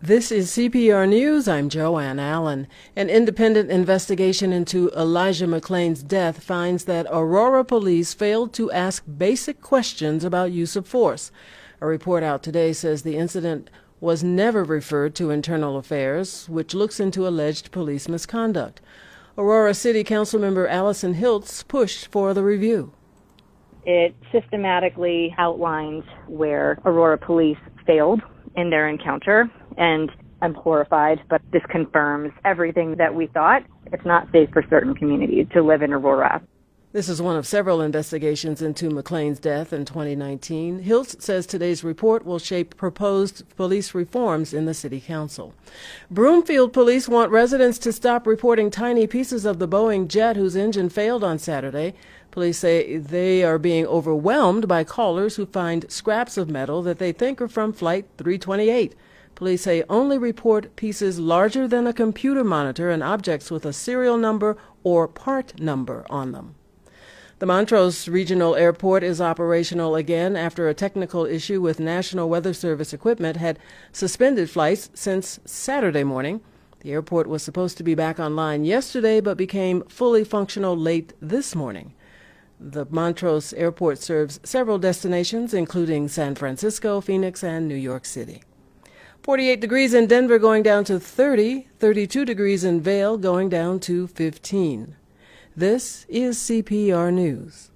This is CPR News. I'm Joanne Allen. An independent investigation into Elijah McClain's death finds that Aurora police failed to ask basic questions about use of force. A report out today says the incident was never referred to Internal Affairs, which looks into alleged police misconduct. Aurora City Councilmember Allison Hiltz pushed for the review. It systematically outlines where Aurora police failed in their encounter, and I'm horrified, but this confirms everything that we thought. It's not safe for certain communities to live in Aurora. This is one of several investigations into McClain's death in 2019. Hiltz says today's report will shape proposed police reforms in the city council. Broomfield police want residents to stop reporting tiny pieces of the Boeing jet whose engine failed on Saturday. Police say they are being overwhelmed by callers who find scraps of metal that they think are from Flight 328. Police say only report pieces larger than a computer monitor and objects with a serial number or part number on them. The Montrose Regional Airport is operational again after a technical issue with National Weather Service equipment had suspended flights since Saturday morning. The airport was supposed to be back online yesterday but became fully functional late this morning. The Montrose Airport serves several destinations, including San Francisco, Phoenix, and New York City. 48 degrees in Denver going down to 30, 32 degrees in Vail going down to 15. This is CPR News.